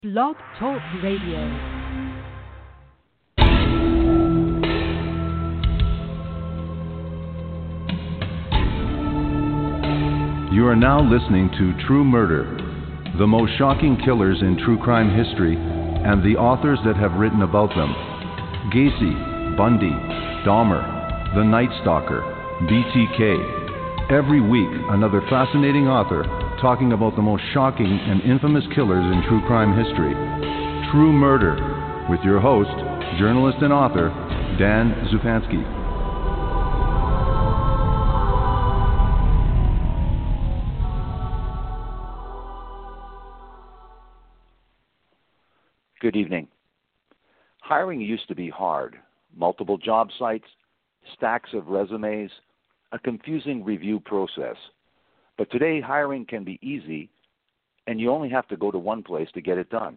Blog Talk Radio. You are now listening to True Murder, the most shocking killers in true crime history, and the authors that have written about them. Gacy, Bundy, Dahmer, The Night Stalker, BTK. Every week, another fascinating author talking about the most shocking and infamous killers in true crime history. True Murder, with your host, journalist and author, Dan Zupansky. Good evening. Hiring used to be hard. Multiple job sites, stacks of resumes, a confusing review process. But today, hiring can be easy, and you only have to go to one place to get it done.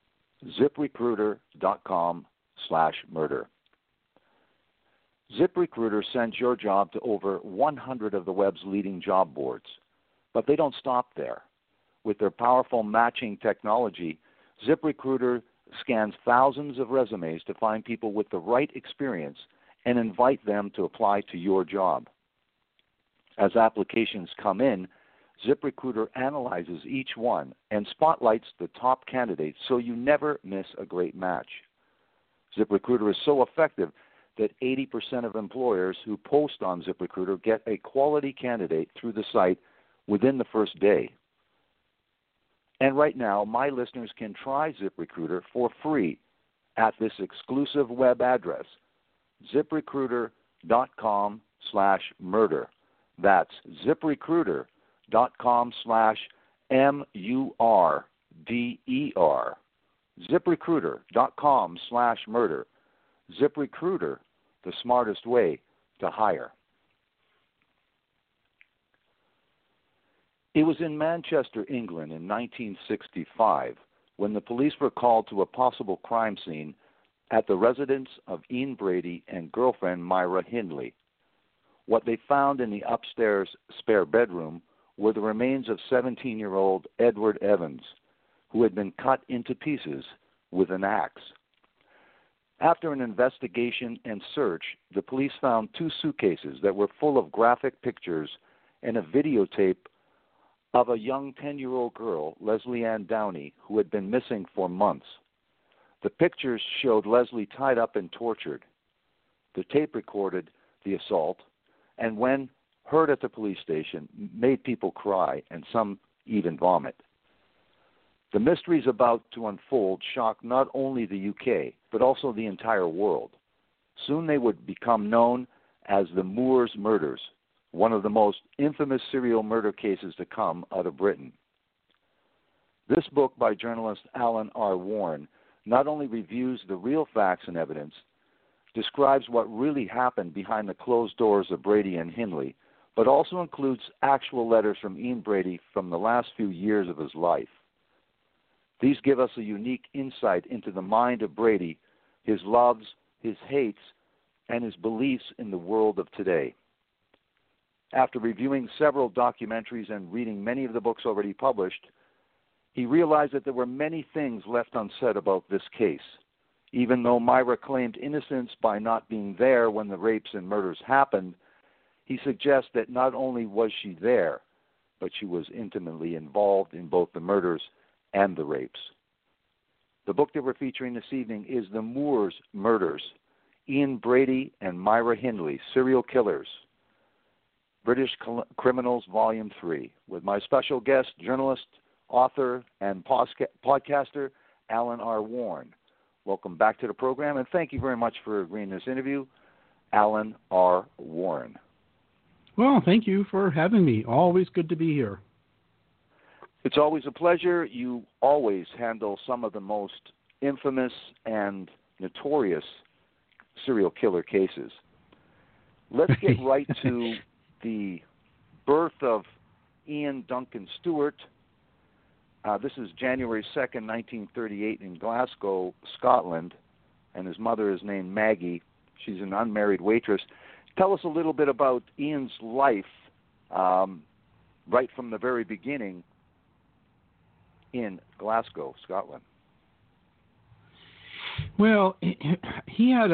ZipRecruiter.com/murder. ZipRecruiter sends your job to over 100 of the web's leading job boards. But they don't stop there. With their powerful matching technology, ZipRecruiter scans thousands of resumes to find people with the right experience and invite them to apply to your job. As applications come in, ZipRecruiter analyzes each one and spotlights the top candidates so you never miss a great match. ZipRecruiter is so effective that 80% of employers who post on ZipRecruiter get a quality candidate through the site within the first day. And right now, my listeners can try ZipRecruiter for free at this exclusive web address, ZipRecruiter.com/murder. That's ZipRecruiter.com/MURDER. ZipRecruiter.com/murder. ZipRecruiter, the smartest way to hire. It was in Manchester, England in 1965 when the police were called to a possible crime scene at the residence of Ian Brady and girlfriend Myra Hindley. What they found in the upstairs spare bedroom were the remains of 17-year-old Edward Evans, who had been cut into pieces with an axe. After an investigation and search, the police found 2 suitcases that were full of graphic pictures and a videotape of a young 10-year-old girl, Leslie Ann Downey, who had been missing for months. The pictures showed Leslie tied up and tortured. The tape recorded the assault, and when heard at the police station, made people cry and some even vomit. The mysteries about to unfold shocked not only the UK, but also the entire world. Soon they would become known as the Moors murders, one of the most infamous serial murder cases to come out of Britain. This book by journalist Alan R. Warren not only reviews the real facts and evidence, describes what really happened behind the closed doors of Brady and Hindley, but also includes actual letters from Ian Brady from the last few years of his life. These give us a unique insight into the mind of Brady, his loves, his hates, and his beliefs in the world of today. After reviewing several documentaries and reading many of the books already published, he realized that there were many things left unsaid about this case. Even though Myra claimed innocence by not being there when the rapes and murders happened, he suggests that not only was she there, but she was intimately involved in both the murders and the rapes. The book that we're featuring this evening is The Moors Murders, Ian Brady and Myra Hindley, Serial Killers, British Criminals, Volume 3, with my special guest, journalist, author, and podcaster, Alan R. Warren. Welcome back to the program, and thank you very much for agreeing to this interview, Alan R. Warren. Well, thank you for having me. Always good to be here. It's always a pleasure. You always handle some of the most infamous and notorious serial killer cases. Let's get right to the birth of Ian Duncan Stewart. This is January 2nd, 1938 in Glasgow, Scotland, and his mother is named Maggie. She's an unmarried waitress. Tell us a little bit about Ian's life right from the very beginning in Glasgow, Scotland. Well, he had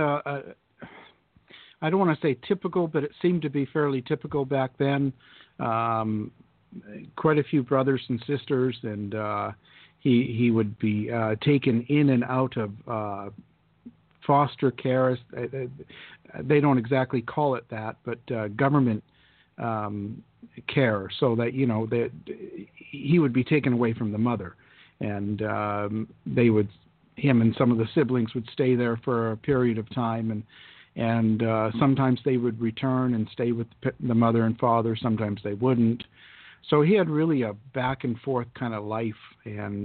I don't want to say typical, but it seemed to be fairly typical back then. Quite a few brothers and sisters, and he would be taken in and out of foster care. They don't exactly call it that, but government care, so that that he would be taken away from the mother, and him and some of the siblings would stay there for a period of time, and sometimes they would return and stay with the mother and father. Sometimes they wouldn't. So he had really a back and forth kind of life, and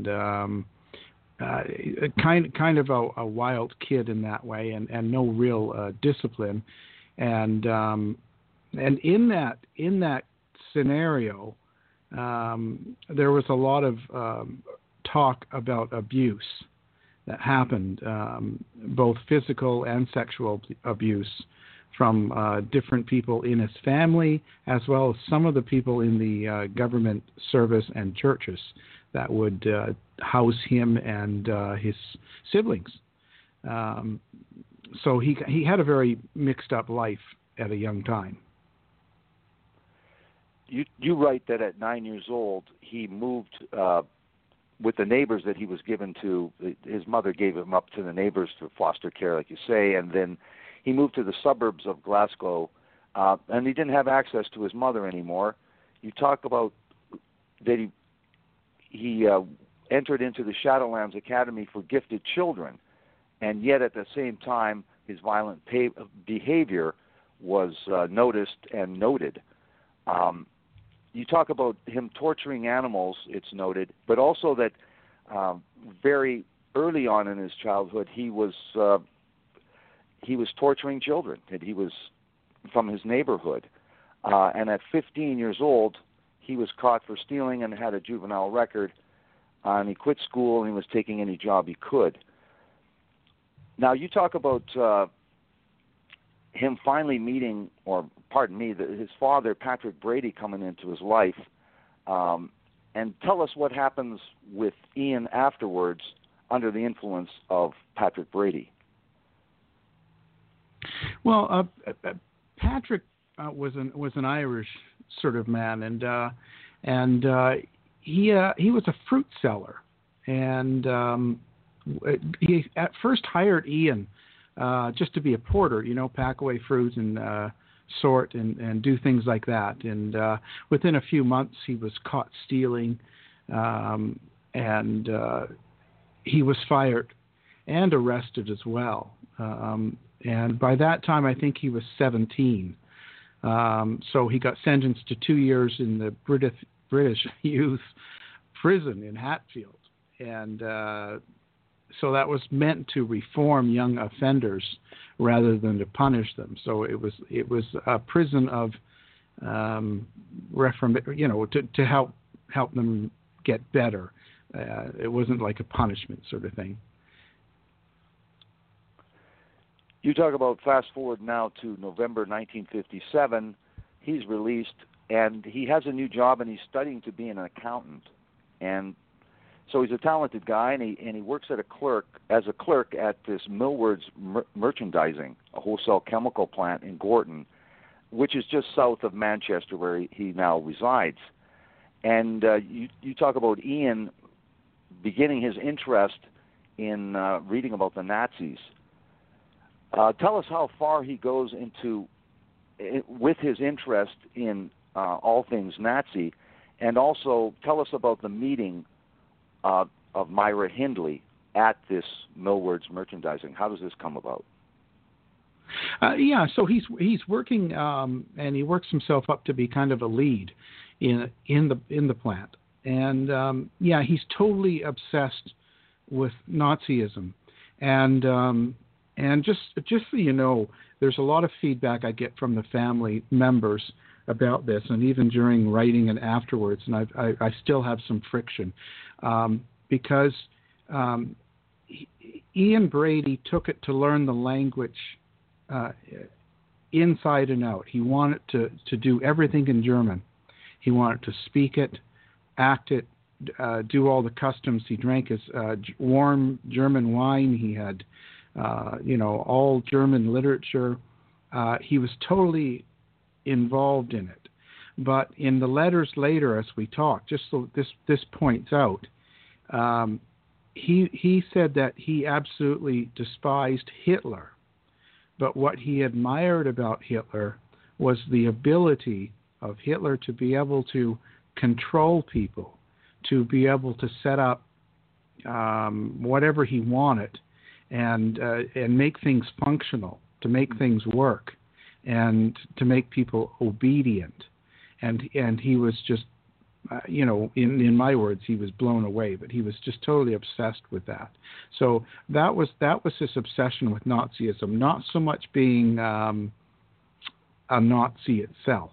kind of a wild kid in that way, and no real discipline, and in that scenario, there was a lot of talk about abuse that happened, both physical and sexual abuse, from different people in his family, as well as some of the people in the government service and churches that would house him and his siblings. So he had a very mixed up life at a young time. You write that at 9 years old, he moved with the neighbors that he was given to. His mother gave him up to the neighbors for foster care, like you say, and then he moved to the suburbs of Glasgow, and he didn't have access to his mother anymore. You talk about that he entered into the Shadowlands Academy for Gifted Children, and yet at the same time his violent behavior was noticed and noted. You talk about him torturing animals, it's noted, but also that very early on in his childhood he was torturing children, that he was from his neighborhood. And at 15 years old, he was caught for stealing and had a juvenile record. And he quit school and he was taking any job he could. Now, you talk about him finally meeting, his father, Patrick Brady, coming into his life. And tell us what happens with Ian afterwards under the influence of Patrick Brady. Well, Patrick was an Irish sort of man, and he was a fruit seller, and he at first hired Ian just to be a porter, pack away fruit and sort and do things like that. And within a few months, he was caught stealing, and he was fired and arrested as well. And by that time, I think he was 17. So he got sentenced to 2 years in the British youth prison in Hatfield. And so that was meant to reform young offenders rather than to punish them. So it was a prison of to help them get better. It wasn't like a punishment sort of thing. You talk about fast forward now to November 1957. He's released, and he has a new job, and he's studying to be an accountant. And so he's a talented guy, and he works as a clerk at this Millwards Merchandising, a wholesale chemical plant in Gorton, which is just south of Manchester, where he now resides. And you talk about Ian beginning his interest in reading about the Nazis. Tell us how far he goes with his interest in all things Nazi, and also tell us about the meeting of Myra Hindley at this Millwards Merchandising. How does this come about? So he's working, and he works himself up to be kind of a lead in the plant, and he's totally obsessed with Nazism, and just so you know, there's a lot of feedback I get from the family members about this, and even during writing and afterwards, and I still have some friction because Ian Brady took it to learn the language inside and out. He wanted to do everything in German. He wanted to speak it, act it, do all the customs. He drank his warm German wine. He had all German literature. He was totally involved in it. But in the letters later, as we talk, just so this points out, he said that he absolutely despised Hitler. But what he admired about Hitler was the ability of Hitler to be able to control people, to be able to set up whatever he wanted, and make things functional, to make things work, and to make people obedient. And he was just, in my words, he was blown away. But he was just totally obsessed with that. So that was his obsession with Nazism, not so much being a Nazi itself.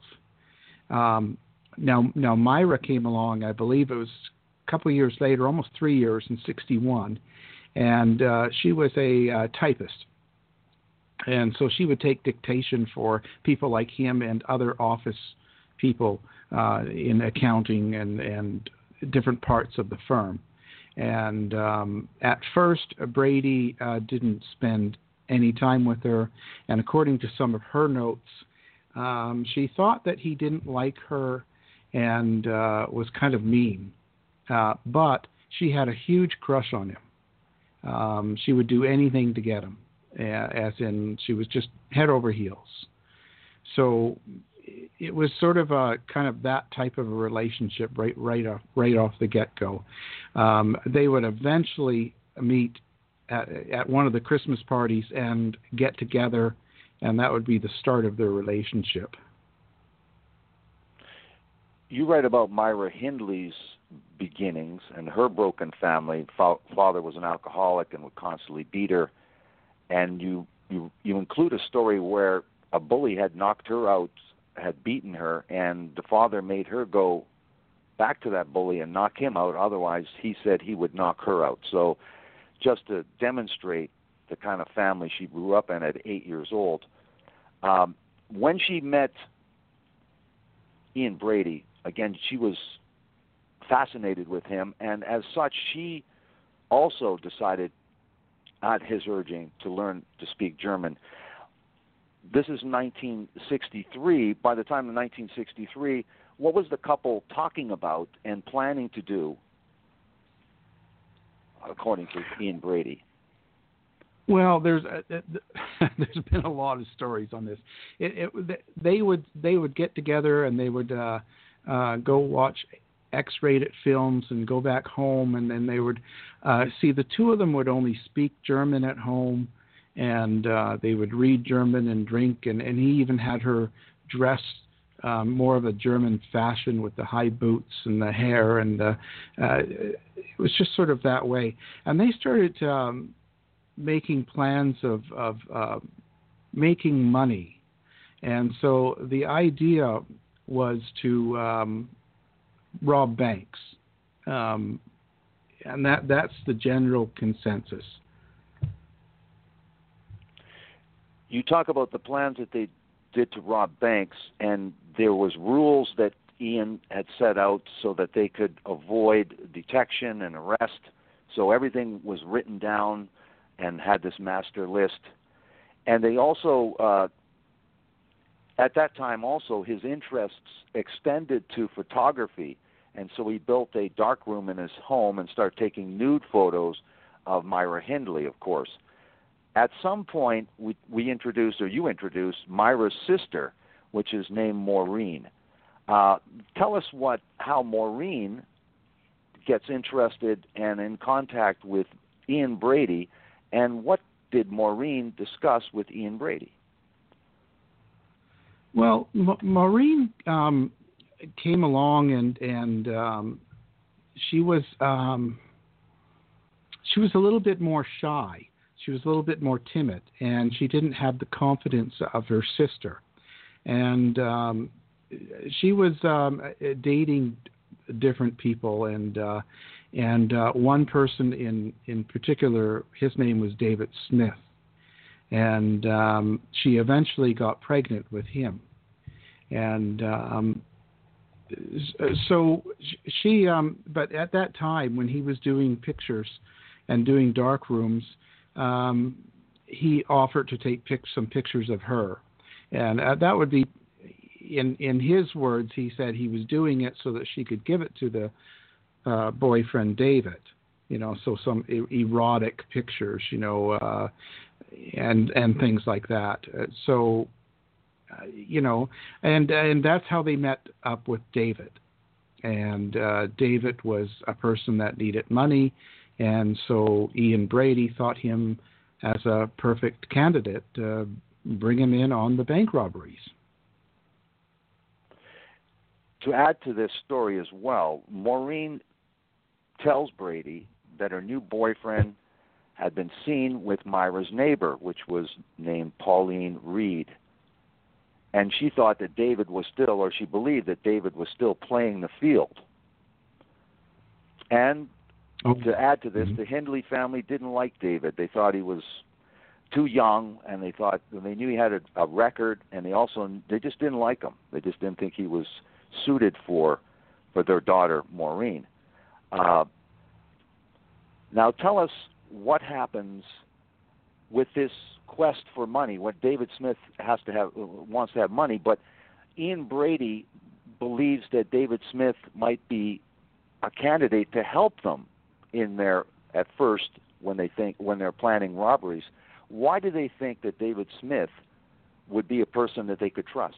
Now Myra came along, I believe it was a couple of years later, almost 3 years, in 1961, and she was a typist. And so she would take dictation for people like him and other office people in accounting and different parts of the firm. And at first, Brady didn't spend any time with her. And according to some of her notes, she thought that he didn't like her and was kind of mean. But she had a huge crush on him. She would do anything to get him, as in she was just head over heels. So it was sort of a kind of that type of a relationship right off the get-go. They would eventually meet at one of the Christmas parties and get together, and that would be the start of their relationship. You write about Myra Hindley's beginnings and her broken family. Father was an alcoholic and would constantly beat her, and you include a story where a bully had knocked her out, had beaten her, and the father made her go back to that bully and knock him out. Otherwise, he said he would knock her out. So just to demonstrate the kind of family she grew up in at 8 years old, when she met Ian Brady, again, she was fascinated with him, and as such, she also decided, at his urging, to learn to speak German. This is 1963. By the time of 1963, what was the couple talking about and planning to do, according to Ian Brady? Well, there's been a lot of stories on this. They would get together and they would go watch X-rated films and go back home, and then they would see the two of them would only speak German at home. And they would read German and drink, and he even had her dress more of a German fashion with the high boots and the hair, and it was just sort of that way. And they started making plans of making money, and so the idea was to rob banks, and that's the general consensus. You talk about the plans that they did to rob banks, and there was rules that Ian had set out so that they could avoid detection and arrest. So everything was written down and had this master list. And they also, at that time also, his interests extended to photography. And so he built a darkroom in his home and started taking nude photos of Myra Hindley, of course. At some point, you introduced Myra's sister, which is named Maureen. Tell us how Maureen gets interested and in contact with Ian Brady, and what did Maureen discuss with Ian Brady? Well, Maureen came along, and she was a little bit more shy. She was a little bit more timid, and she didn't have the confidence of her sister. And she was dating different people, and one person in particular, his name was David Smith. And she eventually got pregnant with him. And so she, but at that time when he was doing pictures and doing dark rooms, he offered to take some pictures of her, and that would be, in his words, he said he was doing it so that she could give it to the boyfriend David. So some erotic pictures, and things like that. And that's how they met up with David. And David was a person that needed money, and so Ian Brady thought him as a perfect candidate to bring him in on the bank robberies. To add to this story as well, Maureen tells Brady that her new boyfriend had been seen with Myra's neighbor, which was named Pauline Reed. And she thought that David was still, or she believed that David was still playing the field. And to add to this, the Hindley family didn't like David. They thought he was too young, and they knew he had a record, and they just didn't like him. They just didn't think he was suited for their daughter Maureen. Now tell us what happens with this quest for money. What David Smith wants to have money, but Ian Brady believes that David Smith might be a candidate to help them in their at first when they're planning robberies. Why do they think that David Smith would be a person that they could trust?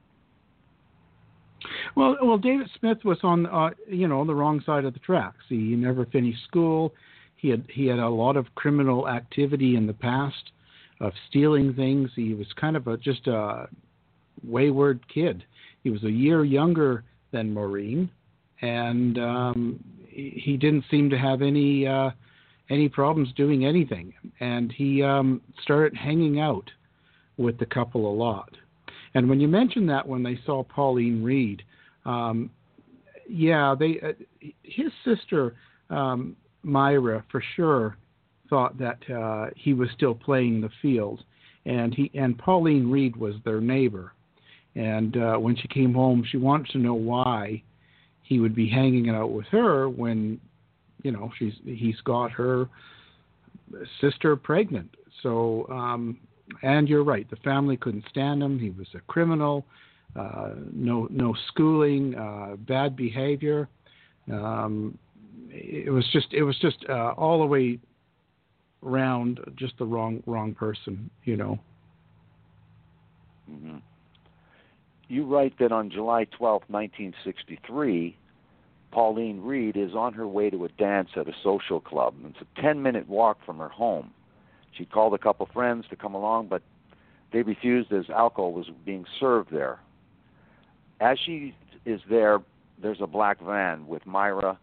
Well, David Smith was on the wrong side of the tracks. He never finished school. He had a lot of criminal activity in the past, of stealing things. He was kind of just a wayward kid. He was a year younger than Maureen, and he didn't seem to have any problems doing anything. And he started hanging out with the couple a lot. And when you mentioned that when they saw Pauline Reed, his sister Myra for sure thought that he was still playing the field, and Pauline Reed was their neighbor. And when she came home, she wanted to know why he would be hanging out with her when, he's got her sister pregnant. So, and you're right, the family couldn't stand him. He was a criminal, no schooling, bad behavior. It was just all the way around just the wrong person, Mm-hmm. You write that on July 12, 1963, Pauline Reed is on her way to a dance at a social club. It's a 10-minute walk from her home. She called a couple friends to come along, but they refused as alcohol was being served there. As she is there, there's a black van with Myra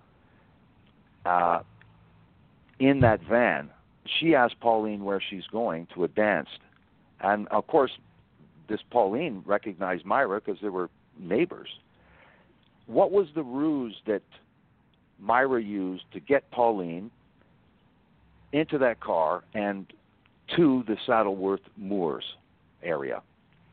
in that van. She asked Pauline where she's going to a dance. And, of course, this Pauline recognized Myra because they were neighbors. What was the ruse that Myra used to get Pauline into that car and to the Saddleworth Moors area?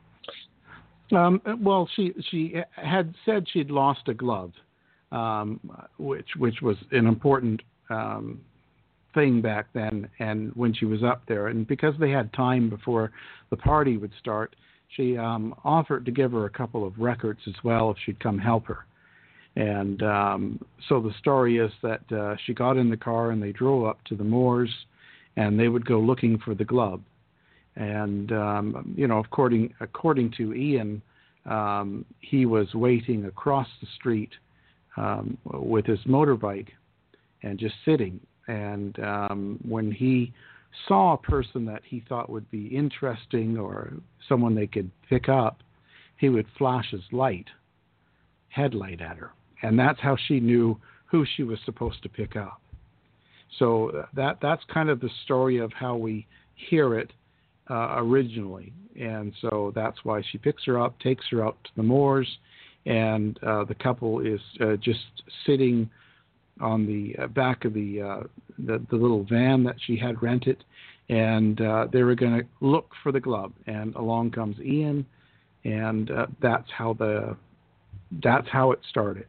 Well, she had said she'd lost a glove, which was an important thing back then, and when she was up there. And because they had time before the party would start, she offered to give her a couple of records as well if she'd come help her. And so the story is that she got in the car and they drove up to the moors, and they would go looking for the glove. And according to Ian, he was waiting across the street with his motorbike and just sitting. And when he saw a person that he thought would be interesting or someone they could pick up, he would flash his headlight at her. And that's how she knew who she was supposed to pick up. So that's kind of the story of how we hear it originally. And so that's why she picks her up, takes her out to the moors, and the couple is just sitting on the back of the little van that she had rented, and they were going to look for the glove. And along comes Ian, and that's how it started.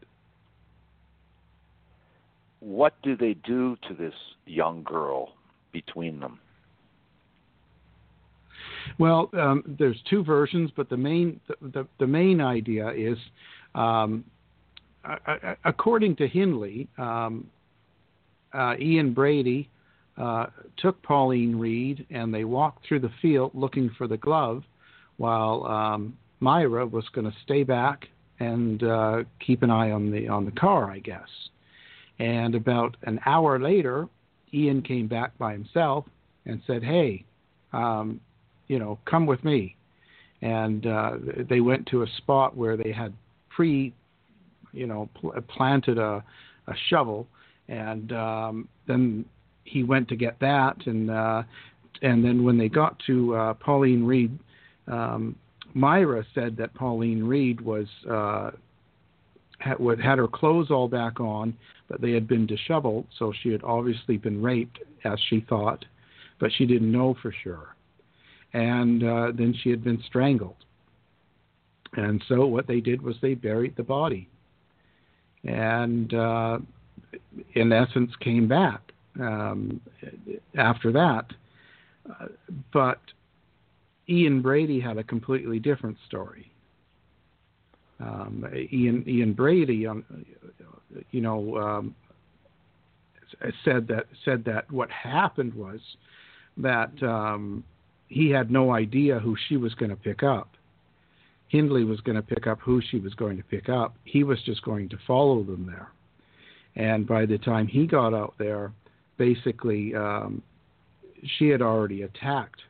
What do they do to this young girl between them? Well, there's two versions, but the main idea is, according to Hindley, Ian Brady took Pauline Reed and they walked through the field looking for the glove, while Myra was going to stay back and keep an eye on the car, I guess. And about an hour later, Ian came back by himself and said, "Hey, come with me." And they went to a spot where they had planted a shovel, and then he went to get that, and then when they got to Pauline Reed, Myra said that Pauline Reed was had her clothes all back on, but they had been disheveled, so she had obviously been raped, as she thought, but she didn't know for sure. And then she had been strangled. And so what they did was they buried the body, and in essence came back after that. But Ian Brady had a completely different story. Ian Brady, said that what happened was that he had no idea who she was going to pick up. Hindley was going to pick up who she was going to pick up. He was just going to follow them there. And by the time he got out there, basically, she had already attacked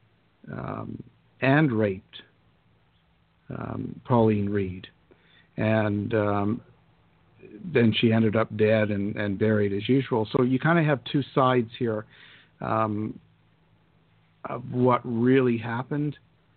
and raped Pauline Reed. And then she ended up dead and buried as usual. So you kind of have two sides here of what really happened.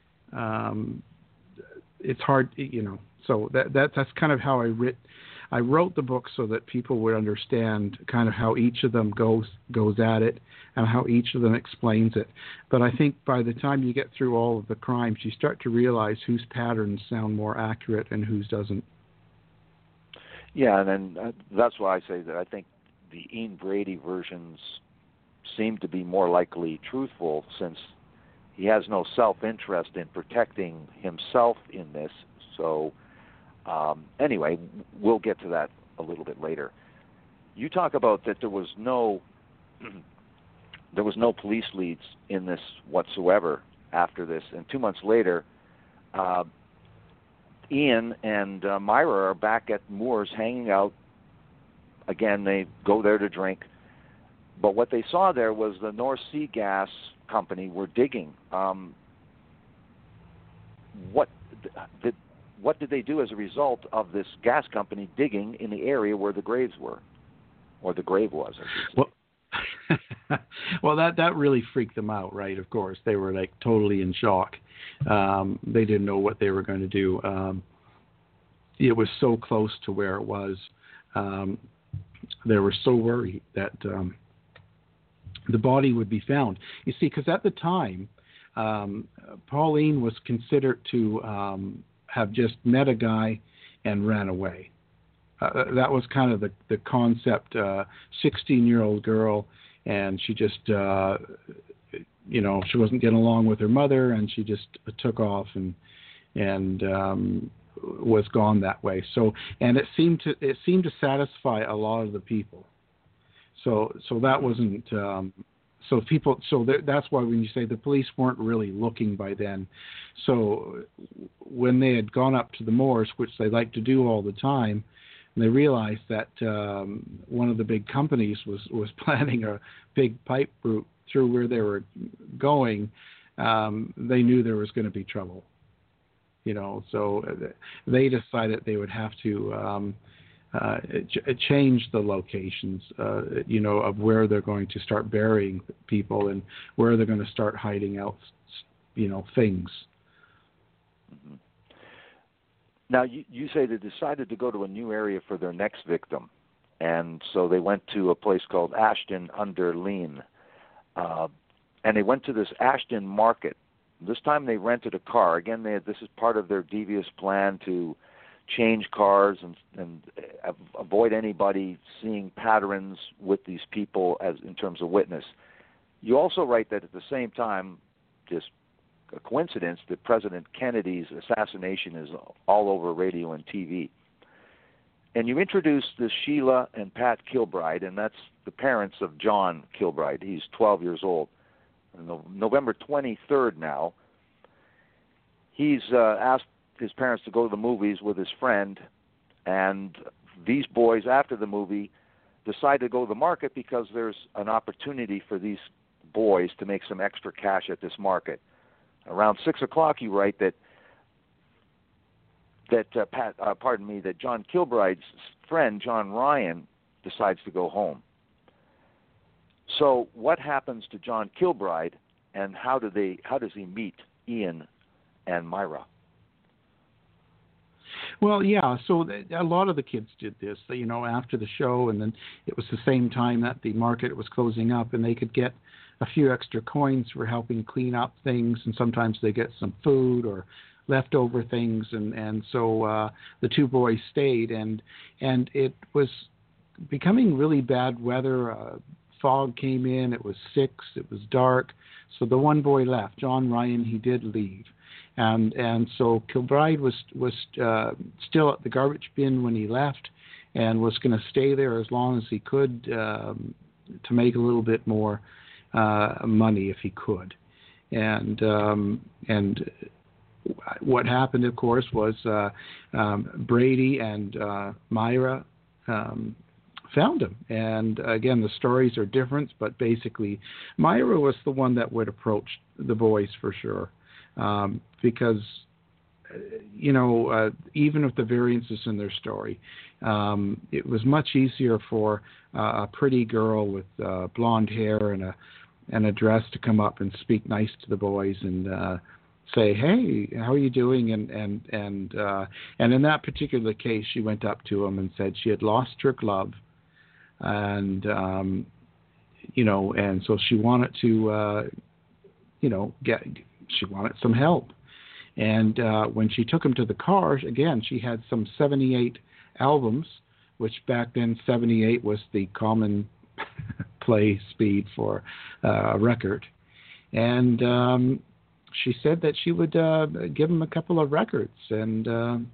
It's hard, so that's kind of how I wrote the book, so that people would understand kind of how each of them goes at it and how each of them explains it. But I think by the time you get through all of the crimes, you start to realize whose patterns sound more accurate and whose doesn't. Yeah, and then that's why I say that I think the Ian Brady versions seem to be more likely truthful, since he has no self-interest in protecting himself in this. So anyway, we'll get to that a little bit later. You talk about that there was no police leads in this whatsoever after this, and 2 months later, Ian and Myra are back at Moores hanging out. Again, they go there to drink. But what they saw there was the North Sea Gas Company were digging. What did they do as a result of this gas company digging in the area where the graves were, or the grave was? Well, that really freaked them out, right? Of course, they were like totally in shock. They didn't know what they were going to do. It was so close to where it was. They were so worried that the body would be found. You see, because at the time, Pauline was considered to have just met a guy and ran away. That was kind of the concept. 16-year-old girl, and she just, she wasn't getting along with her mother, and she just took off and was gone that way. So, and it seemed to satisfy a lot of the people. So that wasn't. That's why when you say the police weren't really looking by then. So when they had gone up to the moors, which they like to do all the time, and they realized that one of the big companies was planning a big pipe route through where they were going, they knew there was going to be trouble. So they decided they would have to change the locations, of where they're going to start burying people and where they're going to start hiding out, things. Mm-hmm. Now, you say they decided to go to a new area for their next victim, and so they went to a place called Ashton under Leen, and they went to this Ashton market. This time they rented a car. Again, this is part of their devious plan to change cars and avoid anybody seeing patterns with these people as in terms of witness. You also write that at the same time, just a coincidence that President Kennedy's assassination is all over radio and TV. And you introduced the Sheila and Pat Kilbride, and that's the parents of John Kilbride. He's 12 years old. November 23rd now, he's asked his parents to go to the movies with his friend, and these boys, after the movie, decide to go to the market because there's an opportunity for these boys to make some extra cash at this market. Around 6 o'clock, you write that John Kilbride's friend, John Ryan, decides to go home. So what happens to John Kilbride, and how does he meet Ian and Myra? Well, yeah, so a lot of the kids did this, after the show, and then it was the same time that the market was closing up, and they could get a few extra coins for helping clean up things, and sometimes they get some food or leftover things, and so the two boys stayed, and it was becoming really bad weather. Fog came in, it was 6, it was dark, so the one boy left. John Ryan, he did leave. And so Kilbride was still at the garbage bin when he left, and was going to stay there as long as he could to make a little bit more money if he could. And what happened, of course, was Brady and Myra found him. And again, the stories are different, but basically Myra was the one that would approach the boys for sure. Because, even with the variances in their story, it was much easier for a pretty girl with blonde hair and a dress to come up and speak nice to the boys and say, "Hey, how are you doing?" And in that particular case, she went up to him and said she had lost her glove, and and so she wanted to she wanted some help. And when she took him to the car, again, she had some 78 albums, which back then 78 was the common play speed for a record. And she said that she would give him a couple of records, and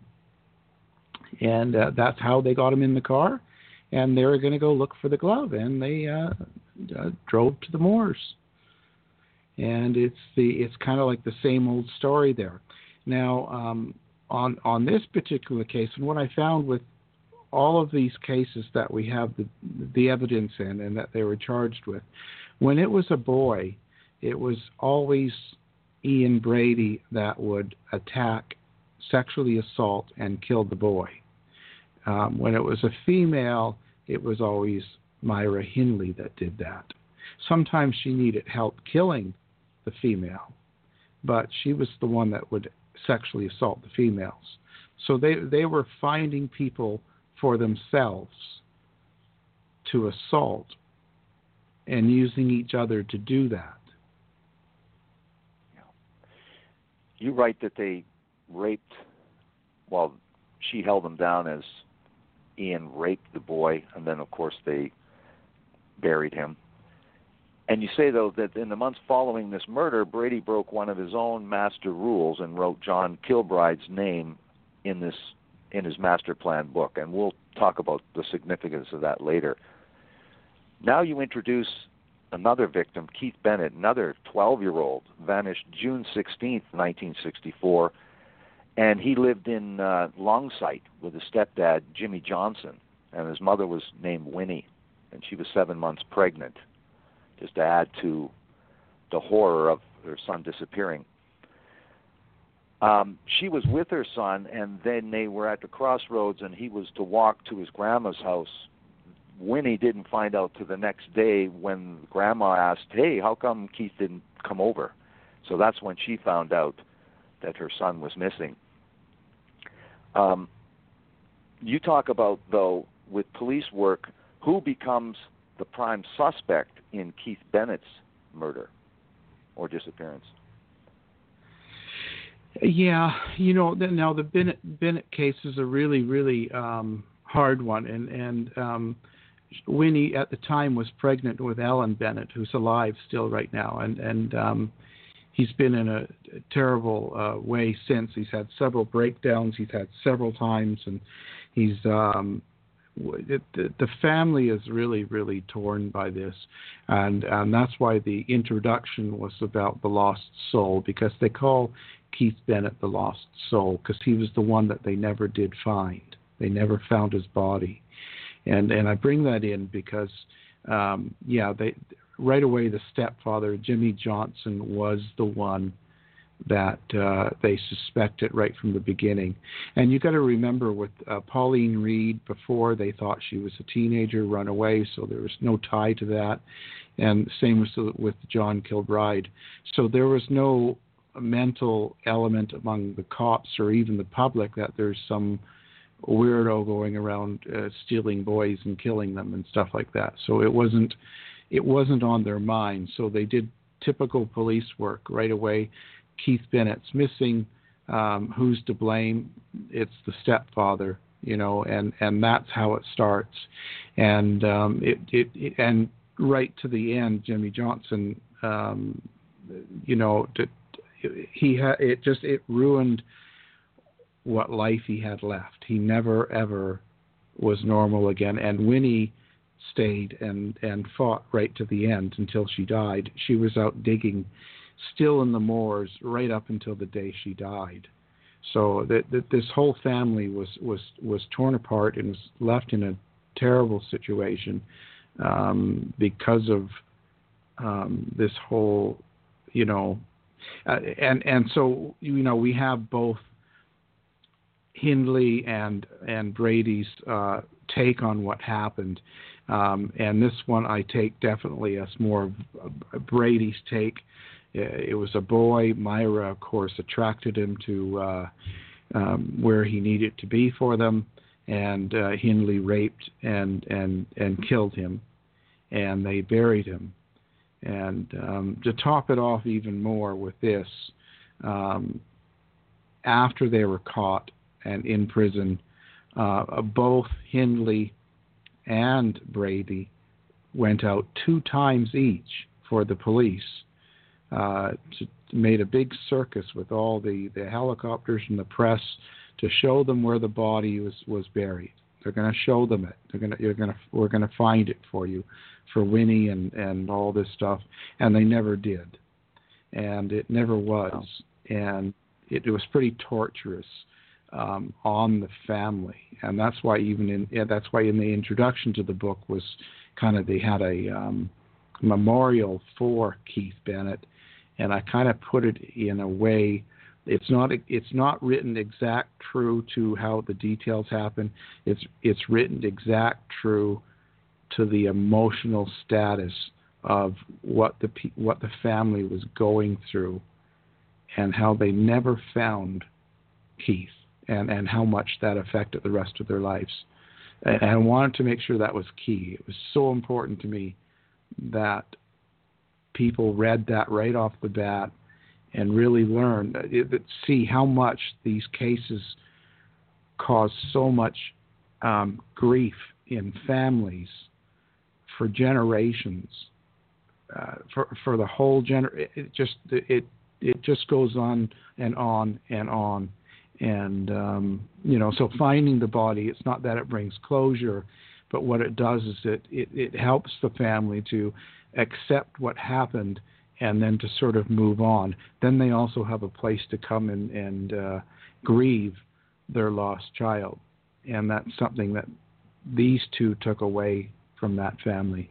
that's how they got him in the car. And they were going to go look for the glove, and they drove to the moors. And it's kind of like the same old story there. Now, on this particular case, and what I found with all of these cases that we have the evidence in and that they were charged with, when it was a boy, it was always Ian Brady that would attack, sexually assault, and kill the boy. When it was a female, it was always Myra Hindley that did that. Sometimes she needed help killing the female, but she was the one that would sexually assault the females. So they were finding people for themselves to assault and using each other to do that. You write that they raped, well, she held them down as Ian raped the boy, and then, of course, they buried him. And you say, though, that in the months following this murder, Brady broke one of his own master rules and wrote John Kilbride's name in his master plan book. And we'll talk about the significance of that later. Now you introduce another victim, Keith Bennett, another 12-year-old, vanished June 16th, 1964. And he lived in Longsight with his stepdad, Jimmy Johnson. And his mother was named Winnie, and she was 7 months pregnant, just to add to the horror of her son disappearing. She was with her son, and then they were at the crossroads, and he was to walk to his grandma's house. Winnie didn't find out till the next day when Grandma asked, "Hey, how come Keith didn't come over?" So that's when she found out that her son was missing. You talk about, though, with police work, who becomes the prime suspect in Keith Bennett's murder or disappearance? Yeah, now the Bennett case is a really, really hard one, and Winnie at the time was pregnant with Alan Bennett, who's alive still right now, and he's been in a terrible way since. He's had several breakdowns. He's had several times, and he's the family is really, really torn by this, and that's why the introduction was about the lost soul, because they call Keith Bennett the lost soul because he was the one that they never did find. They never found his body, and I bring that in because they right away the stepfather Jimmy Johnson was the one that they suspected right from the beginning. And you got to remember with Pauline Reed, before they thought she was a teenager, run away, so there was no tie to that. And same with John Kilbride. So there was no mental element among the cops or even the public that there's some weirdo going around stealing boys and killing them and stuff like that. So it wasn't on their mind. So they did typical police work right away. Keith Bennett's missing. Who's to blame? It's the stepfather, and that's how it starts. And and right to the end, Jimmy Johnson, it ruined what life he had left. He never ever was normal again. And Winnie stayed and fought right to the end until she died. She was out digging, still in the moors, right up until the day she died. So this whole family was torn apart and was left in a terrible situation because of this whole, and so we have both Hindley and Brady's take on what happened. And this one I take definitely as more of Brady's take. It was a boy. Myra, of course, attracted him to where he needed to be for them, and Hindley raped and killed him, and they buried him. And to top it off even more with this, after they were caught and in prison, both Hindley and Brady went out 2 times each for the police. Made a big circus with all the helicopters and the press to show them where the body was buried. They're going to show them it. We're going to find it for you, for Winnie and all this stuff. And they never did, and it never was. And it was pretty torturous on the family, and that's why in the introduction to the book was kind of, they had a memorial for Keith Bennett, and I kind of put it in a way. It's not written exact true to how the details happen. It's written exact true to the emotional status of what the family was going through, and how they never found Keith, and how much that affected the rest of their lives. And I wanted to make sure that was key. It was so important to me that people read that right off the bat and really learn, see how much these cases cause so much grief in families for generations, for the whole it just goes on and on and on. And so finding the body, it's not that it brings closure, but what it does is it helps the family to accept what happened and then to sort of move on. Then they also have a place to come and grieve their lost child. And that's something that these two took away from that family.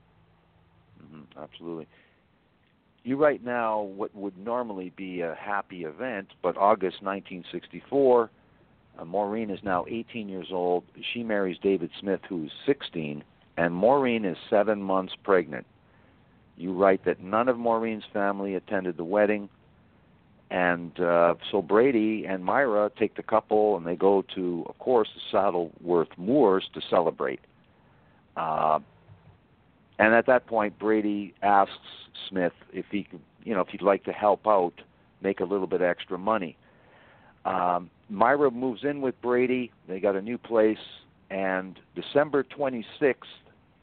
Mm-hmm, absolutely. You write now what would normally be a happy event, but August 1964, Maureen is now 18 years old. She marries David Smith, who's 16, and Maureen is 7 months pregnant. You write that none of Maureen's family attended the wedding, and so Brady and Myra take the couple, and they go to, of course, the Saddleworth Moors to celebrate. And at that point, Brady asks Smith if he could, if he'd like to help out, make a little bit extra money. Myra moves in with Brady. They got a new place, and December 26th,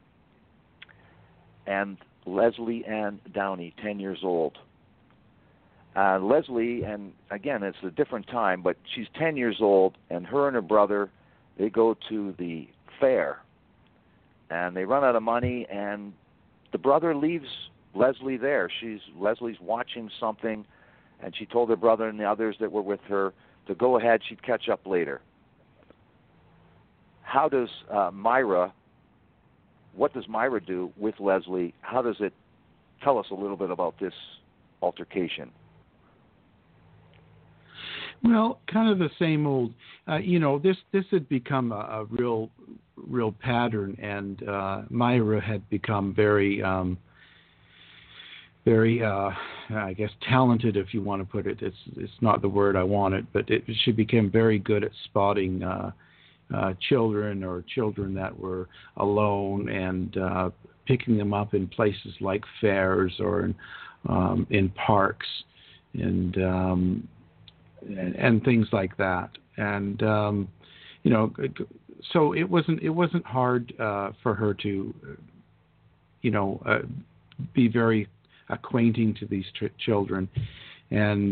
and Leslie Ann Downey, 10 years old. Leslie, and again, it's a different time, but she's 10 years old, and her and her brother, they go to the fair, and they run out of money, and the brother leaves Leslie there. Leslie's watching something, and she told her brother and the others that were with her to go ahead, she'd catch up later. How does what does Myra do with Leslie? How does it tell us a little bit about this altercation? Well, kind of the same old, this had become a real pattern, and Myra had become very, I guess, talented, if you want to put it. It's not the word I wanted, but she became very good at spotting children or children that were alone and picking them up in places like fairs or in parks and things like that. And so it wasn't hard for her to be very acquainting to these children, and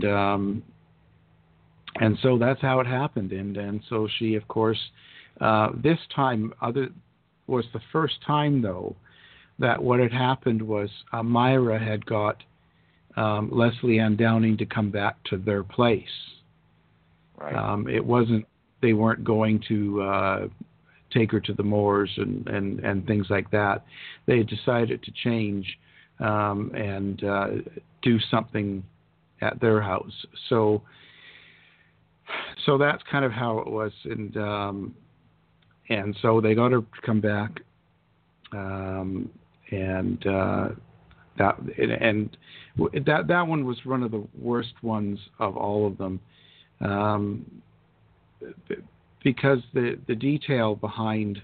so that's how it happened. And so she, of course, this time was the first time though that what had happened was Myra had got Leslie Ann Downing to come back to their place. Right. It wasn't. They weren't going to take her to the moors and things like that. They had decided to change and do something at their house. So that's kind of how it was, and so they got her to come back, that one was one of the worst ones of all of them. Because the detail behind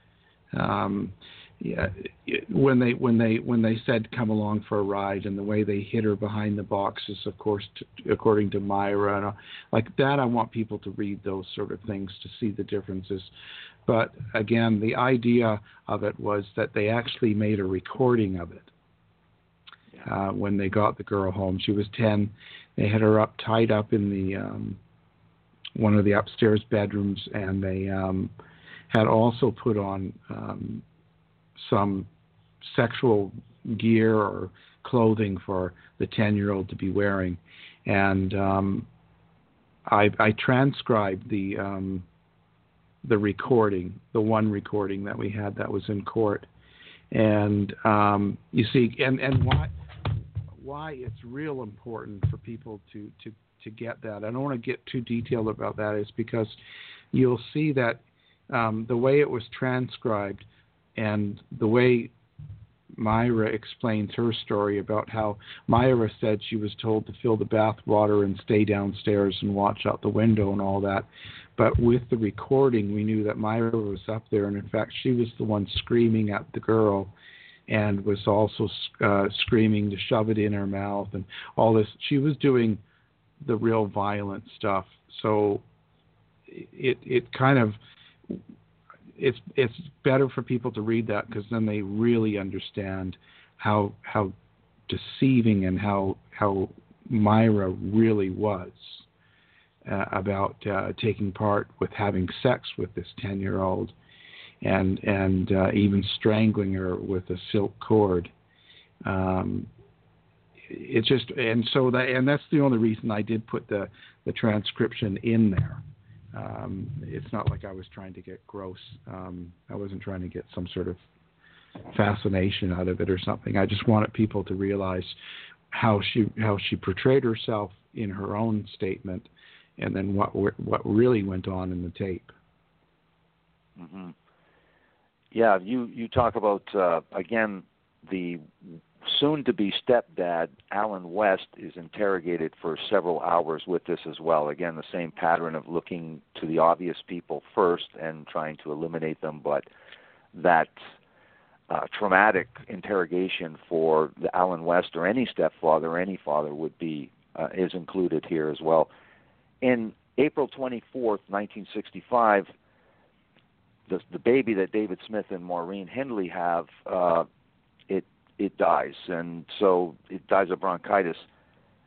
when they said come along for a ride, and the way they hid her behind the boxes, of course, according to Myra, and like that, I want people to read those sort of things to see the differences. But again, the idea of it was that they actually made a recording of it. When they got the girl home, she was 10. They had her tied up in the one of the upstairs bedrooms, and they had also put on some sexual gear or clothing for the 10-year-old to be wearing. And I transcribed the recording, the one recording that we had that was in court. And you see, and why it's real important for people to get that. I don't want to get too detailed about that, is because you'll see that the way it was transcribed and the way Myra explains her story about how Myra said she was told to fill the bath water and stay downstairs and watch out the window and all that. But with the recording, we knew that Myra was up there, and in fact, she was the one screaming at the girl and was also screaming to shove it in her mouth and all this. She was doing the real violent stuff. So it kind of, it's better for people to read that, because then they really understand how deceiving and how Myra really was about taking part with having sex with this 10-year-old and even strangling her with a silk cord. It's just, and so that's the only reason I did put the transcription in there. It's not like I was trying to get gross. I wasn't trying to get some sort of fascination out of it or something. I just wanted people to realize how she portrayed herself in her own statement, and then what really went on in the tape. Mm-hmm. Yeah, you talk about again, the soon-to-be stepdad, Alan West, is interrogated for several hours with this as well. Again, the same pattern of looking to the obvious people first and trying to eliminate them, but that traumatic interrogation for the Alan West or any stepfather or any father would be is included here as well. In April 24th, 1965, the baby that David Smith and Maureen Hindley have, it dies, and so it dies of bronchitis.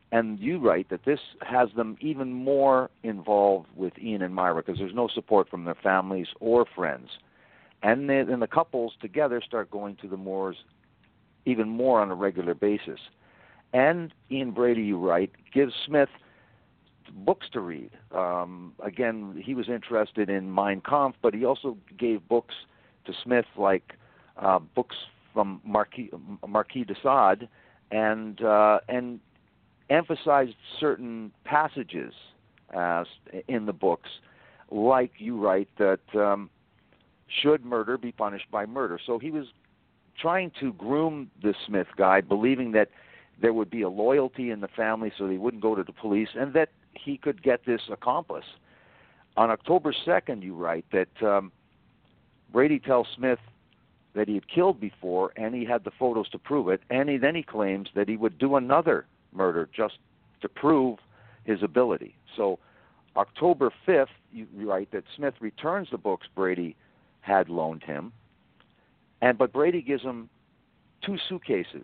And you write that this has them even more involved with Ian and Myra because there's no support from their families or friends. And the couples together start going to the moors even more on a regular basis. And Ian Brady, you write, gives Smith books to read. Again, he was interested in Mein Kampf, but he also gave books to Smith, like books from Marquis de Sade, and emphasized certain passages in the books, like you write that should murder be punished by murder. So he was trying to groom the Smith guy, believing that there would be a loyalty in the family so they wouldn't go to the police, and that he could get this accomplice. On October 2nd, you write that Brady tells Smith that he had killed before, and he had the photos to prove it, and then he claims that he would do another murder just to prove his ability. So October 5th, you write that Smith returns the books Brady had loaned him, but Brady gives him 2 suitcases.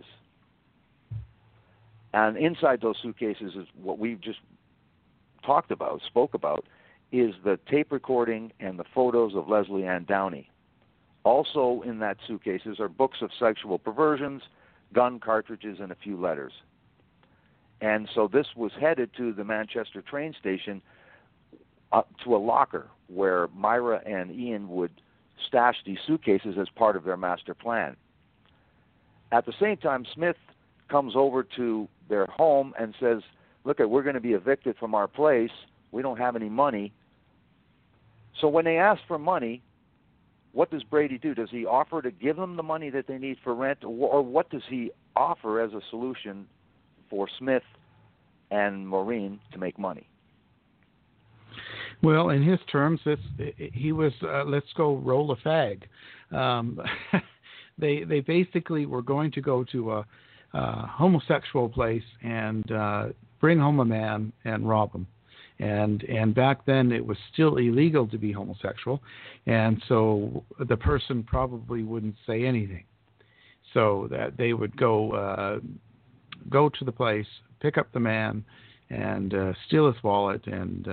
And inside those suitcases is what we've just spoke about, is the tape recording and the photos of Leslie Ann Downey. Also in that suitcases are books of sexual perversions, gun cartridges, and a few letters. And so this was headed to the Manchester train station, to a locker where Myra and Ian would stash these suitcases as part of their master plan. At the same time, Smith comes over to their home and says, look, we're going to be evicted from our place. We don't have any money. So when they ask for money, what does Brady do? Does he offer to give them the money that they need for rent, or what does he offer as a solution for Smith and Maureen to make money? Well, in his terms, he was, let's go roll a fag. They basically were going to go to a homosexual place and bring home a man and rob him. And back then it was still illegal to be homosexual, and so the person probably wouldn't say anything. So that they would go to the place, pick up the man, and steal his wallet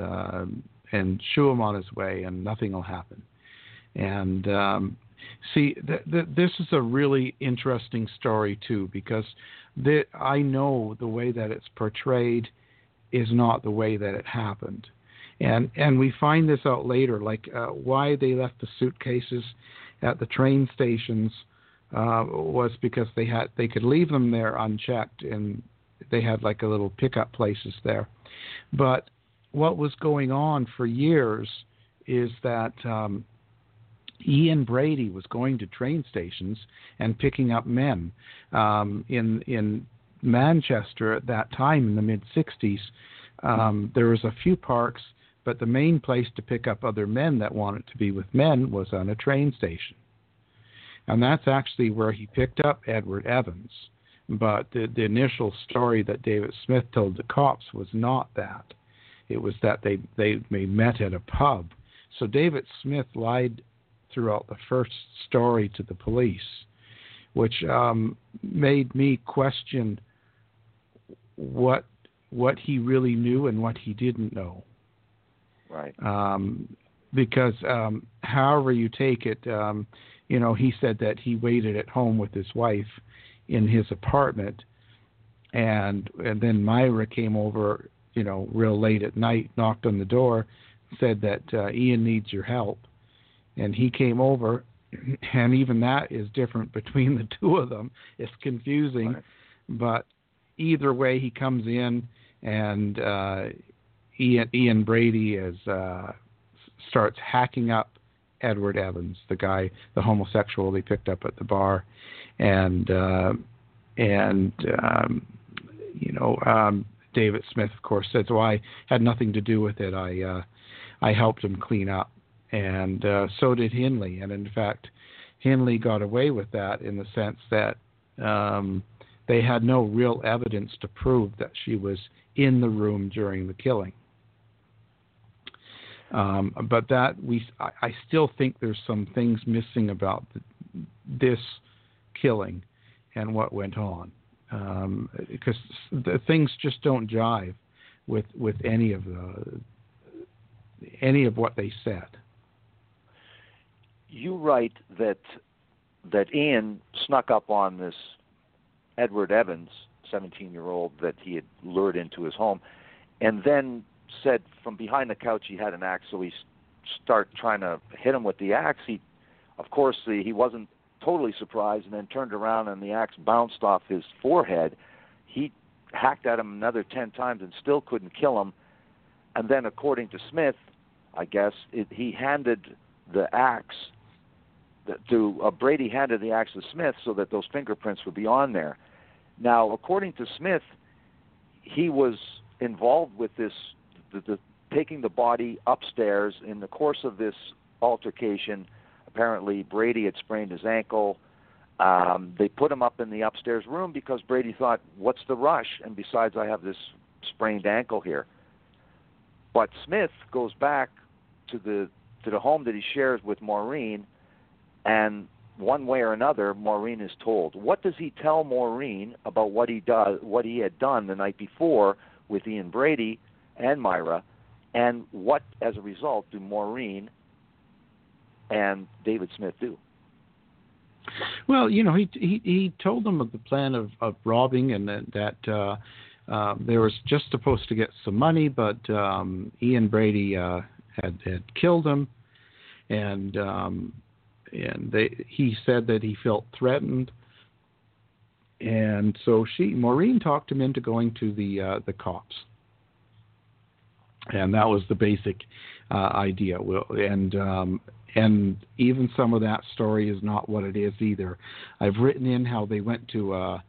and shoo him on his way, and nothing will happen. And see, this is a really interesting story too, because I know the way that it's portrayed is not the way that it happened. And we find this out later, like why they left the suitcases at the train stations was because they could leave them there unchecked, and they had like a little pickup places there. But what was going on for years is that Ian Brady was going to train stations and picking up men. In Manchester at that time, in the mid-'60s, there was a few parks, but the main place to pick up other men that wanted to be with men was on a train station. And that's actually where he picked up Edward Evans. But the initial story that David Smith told the cops was not that. It was that they met at a pub. So David Smith lied throughout the first story to the police, which made me question what he really knew and what he didn't know. Right. Because however you take it, he said that he waited at home with his wife in his apartment, and then Myra came over, real late at night, knocked on the door, said that Ian needs your help. And he came over, and even that is different between the two of them. It's confusing, right. But either way, he comes in, and Ian Brady starts hacking up Edward Evans, the guy, the homosexual they picked up at the bar, and David Smith, of course, says, "Well, I had nothing to do with it. I helped him clean up." And so did Hinley. And in fact, Hinley got away with that in the sense that they had no real evidence to prove that she was in the room during the killing. But that I still think there's some things missing about this killing and what went on. because the things just don't jive with any of what they said. You write that Ian snuck up on this Edward Evans, 17-year-old, that he had lured into his home, and then said from behind the couch he had an axe, so he started trying to hit him with the axe. He wasn't totally surprised, and then turned around and the axe bounced off his forehead. He hacked at him another 10 times and still couldn't kill him. And then, according to Smith, I guess, he handed the axe to Brady handed the axe to Smith so that those fingerprints would be on there. Now, according to Smith, he was involved with this, the taking the body upstairs. In the course of this altercation, apparently Brady had sprained his ankle. They put him up in the upstairs room because Brady thought, what's the rush? And besides, I have this sprained ankle here. But Smith goes back to the home that he shares with Maureen, and one way or another, Maureen is told. What does he tell Maureen about what he had done the night before with Ian Brady and Myra, and what, as a result, do Maureen and David Smith do? Well, he told them of the plan of robbing, and that they were just supposed to get some money, but Ian Brady had killed him, and he said that he felt threatened, and so Maureen talked him into going to the cops, and that was the basic idea. And even some of that story is not what it is either. I've written in how they went to a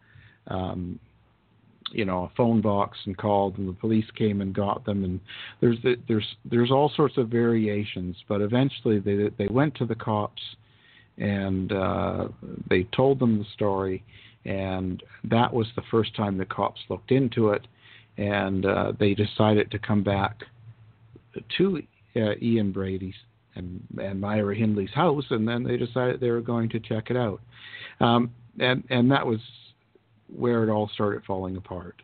phone box and called, and the police came and got them, and there's all sorts of variations, but eventually they went to the cops, and they told them the story, and that was the first time the cops looked into it, and they decided to come back to Ian Brady's and Myra Hindley's house, and then they decided they were going to check it out, and that was where it all started falling apart.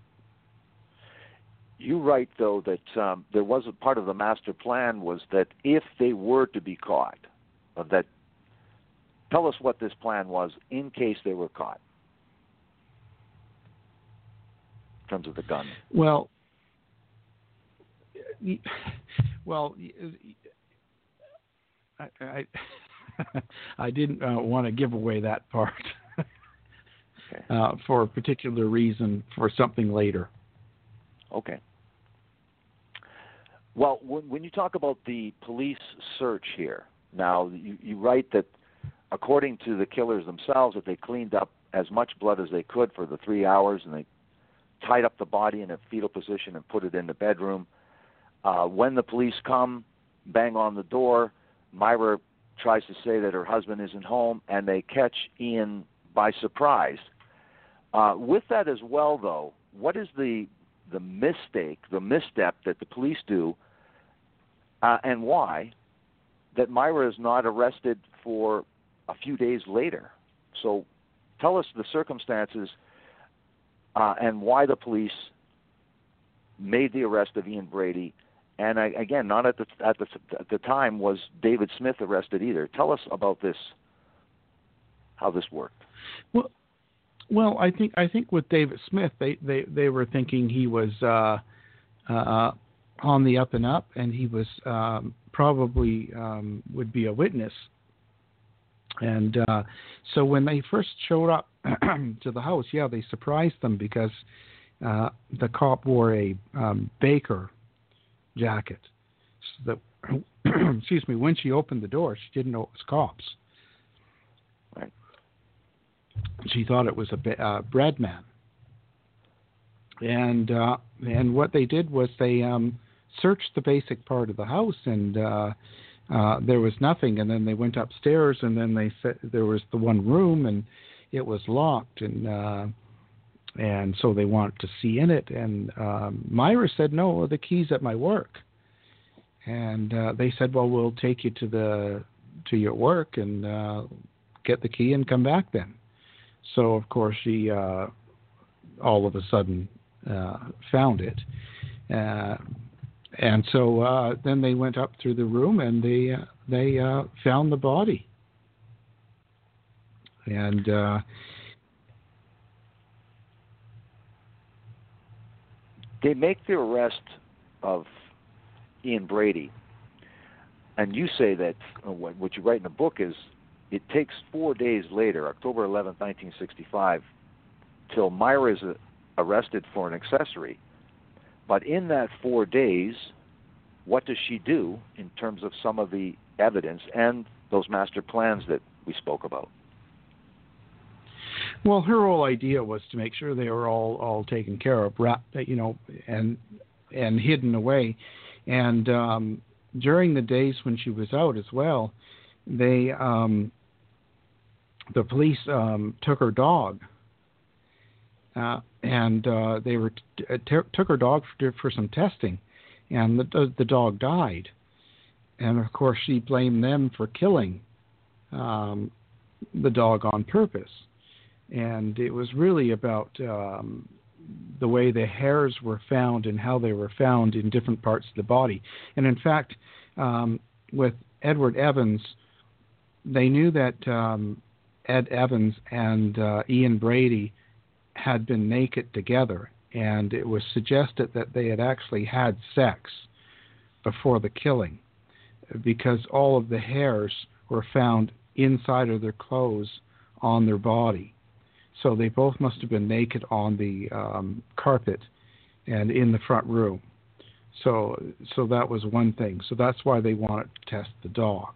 You write, though, that there was a part of the master plan was that if they were to be caught, tell us what this plan was in case they were caught, in terms of the gun. Well, I didn't want to give away that part. Okay. For a particular reason, for something later. Okay. Well, when you talk about the police search here, now you write that according to the killers themselves, that they cleaned up as much blood as they could for the 3 hours, and they tied up the body in a fetal position and put it in the bedroom. When the police come, bang on the door, Myra tries to say that her husband isn't home, and they catch Ian by surprise. With that as well, though, what is the mistake, the misstep that the police do, and why, that Myra is not arrested for a few days later? So tell us the circumstances and why the police made the arrest of Ian Brady. And again, not at the time was David Smith arrested either. Tell us about this, how this worked. Well, I think with David Smith, they were thinking he was on the up and up, and he was probably would be a witness. And so when they first showed up to the house, they surprised them because the cop wore a baker jacket. So that, excuse me, when she opened the door, she didn't know it was cops. Right. She thought it was a bread man. And what they did was they searched the basic part of the house, and there was nothing. And then they went upstairs, and then they said there was the one room, and it was locked, and so they wanted to see in it. And Myra said, "No, the key's at my work." And they said, "Well, we'll take you to your work and get the key and come back then." So of course she all of a sudden found it. And so then they went up through the room and they found the body. And they make the arrest of Ian Brady. And you say that what you write in the book is it takes 4 days later, October 11th, 1965, till Myra is arrested for an accessory. But in that 4 days, what does she do in terms of some of the evidence and those master plans that we spoke about? Well, her whole idea was to make sure they were all taken care of, and hidden away. And during the days when she was out as well, the police took her dog, and they took her dog for some testing, and the dog died. And of course, she blamed them for killing the dog on purpose. And it was really about the way the hairs were found and how they were found in different parts of the body. And in fact, with Edward Evans, they knew that Ed Evans and Ian Brady had been naked together, and it was suggested that they had actually had sex before the killing, because all of the hairs were found inside of their clothes on their body. So they both must have been naked on the carpet and in the front room. So that was one thing. So that's why they wanted to test the dog.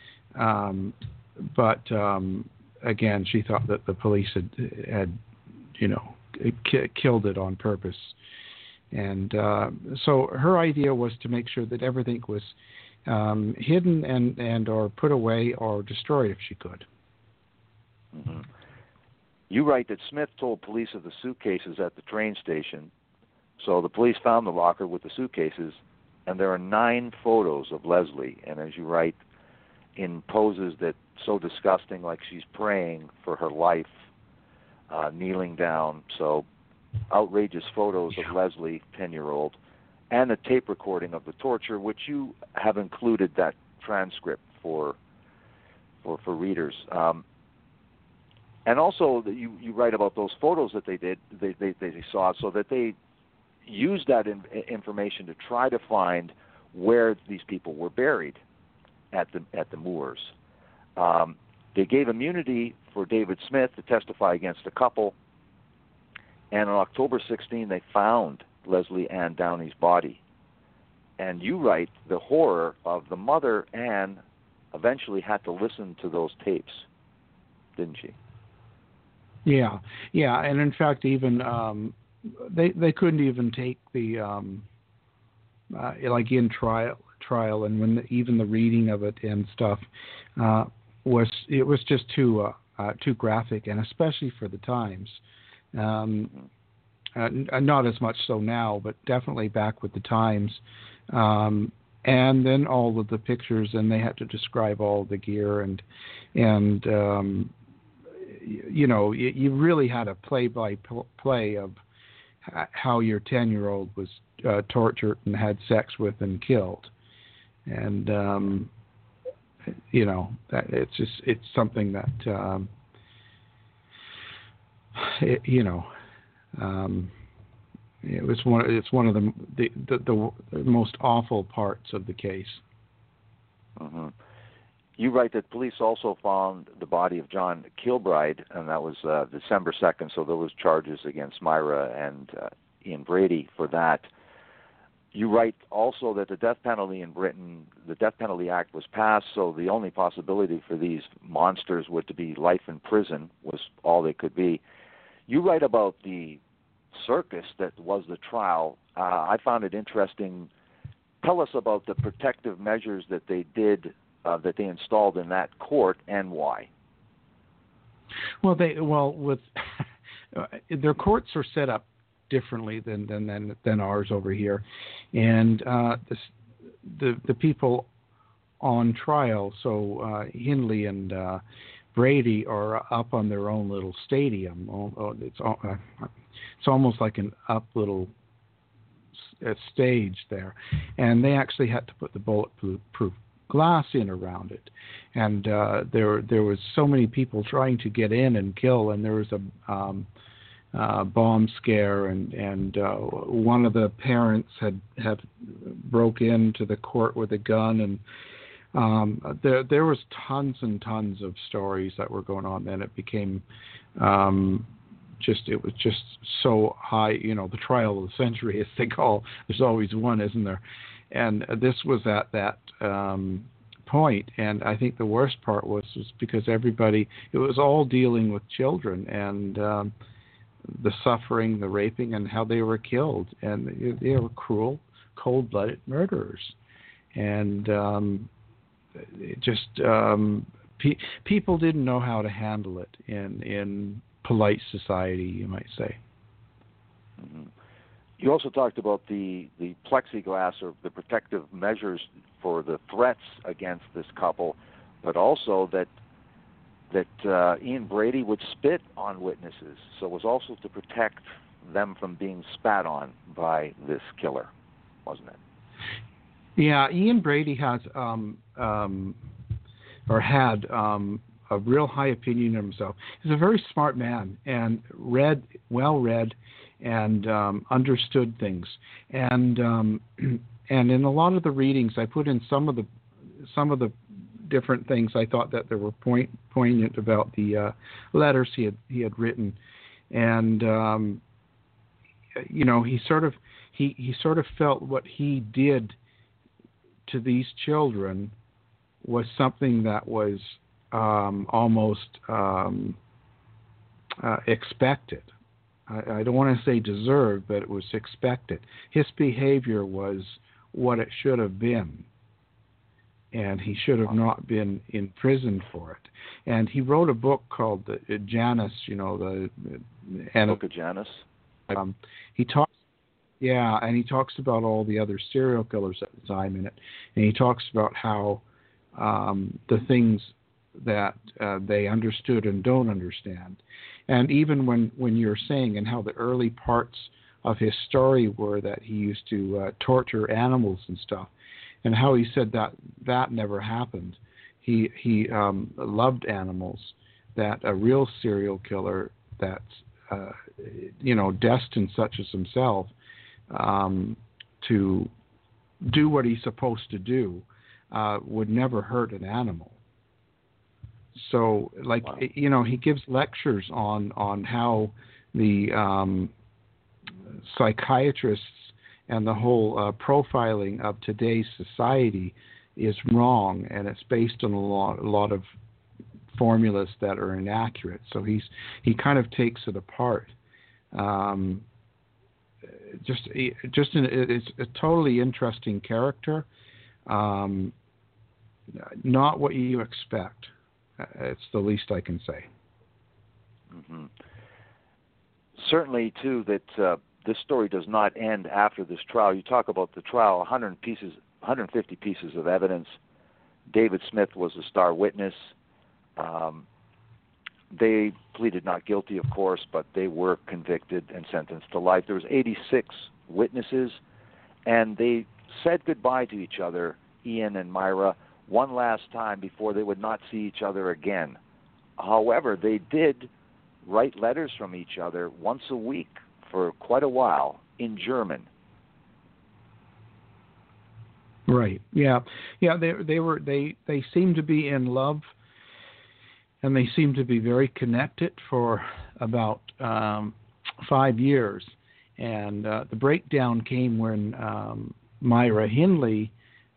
But again, she thought that the police had killed it on purpose. And so her idea was to make sure that everything was hidden and or put away or destroyed if she could. Mm-hmm. You write that Smith told police of the suitcases at the train station. So the police found the locker with the suitcases, and there are 9 photos of Leslie. And as you write, in poses that so disgusting, like she's praying for her life, kneeling down. So outrageous photos of Leslie, 10-year-old, and a tape recording of the torture, which you have included that transcript for readers. And also, you write about those photos that they saw, so that they used that information to try to find where these people were buried at the moors. They gave immunity for David Smith to testify against a couple, and on October 16, they found Leslie Ann Downey's body. And you write the horror of the mother, Ann, eventually had to listen to those tapes, didn't she? Yeah, and in fact, even they couldn't even take the like in trial, and when even the reading of it and stuff was just too graphic, and especially for the times. Not as much so now, but definitely back with the times. And then all of the pictures, and they had to describe all the gear and you really had a play-by-play of how your 10-year-old was tortured and had sex with and killed. And, that it's something that, it's one of the most awful parts of the case. Mm-hmm. You write that police also found the body of John Kilbride, and that was December 2nd, so there was charges against Myra and Ian Brady for that. You write also that the death penalty in Britain, the Death Penalty Act was passed, so the only possibility for these monsters would to be life in prison was all they could be. You write about the circus that was the trial. I found it interesting. Tell us about the protective measures that they did, that they installed in that court, and why. Well, with their courts are set up differently than ours over here, and the people on trial, so Hindley and Brady, are up on their own little stadium. It's almost like an up little stage there, and they actually had to put the bulletproof glass in around it, and there was so many people trying to get in and kill, and there was a bomb scare, and one of the parents had broke into the court with a gun, and there was tons and tons of stories that were going on. Then it became it was just so high, the trial of the century, as they call. There's always one, isn't there? And this was at that point. And I think the worst part was because it was all dealing with children and the suffering, the raping, and how they were killed. And they were cruel, cold-blooded murderers. And people didn't know how to handle it in polite society, you might say. Mm-hmm. You also talked about the plexiglass or the protective measures for the threats against this couple, but also that Ian Brady would spit on witnesses, so it was also to protect them from being spat on by this killer, wasn't it? Yeah, Ian Brady has had a real high opinion of himself. He's a very smart man and well read, and understood things. And in a lot of the readings, I put in some of the different things I thought that there were poignant about the letters he had written. And he sort of felt what he did to these children was something that was almost expected. I don't want to say deserved, but it was expected. His behavior was what it should have been, and he should have not been imprisoned for it. And he wrote a book called Janus, the Book of Janus. He talks about all the other serial killers at the time in it, and he talks about how the things that they understood and don't understand. And even when you're saying and how the early parts of his story were that he used to torture animals and stuff, and how he said that never happened. He loved animals, that a real serial killer that's destined such as himself to do what he's supposed to do would never hurt an animal. So, wow. He gives lectures on how the psychiatrists and the whole profiling of today's society is wrong, and it's based on a lot of formulas that are inaccurate. So he kind of takes it apart. It's a totally interesting character. Not what you expect. It's the least I can say. Mm-hmm. Certainly, too, that this story does not end after this trial. You talk about the trial, 150 pieces of evidence. David Smith was a star witness. They pleaded not guilty, of course, but they were convicted and sentenced to life. There was 86 witnesses, and they said goodbye to each other, Ian and Myra, one last time before they would not see each other again. However, they did write letters from each other once a week for quite a while in German. Right. Yeah. They seemed to be in love, and they seemed to be very connected for about 5 years. And the breakdown came when Myra Hindley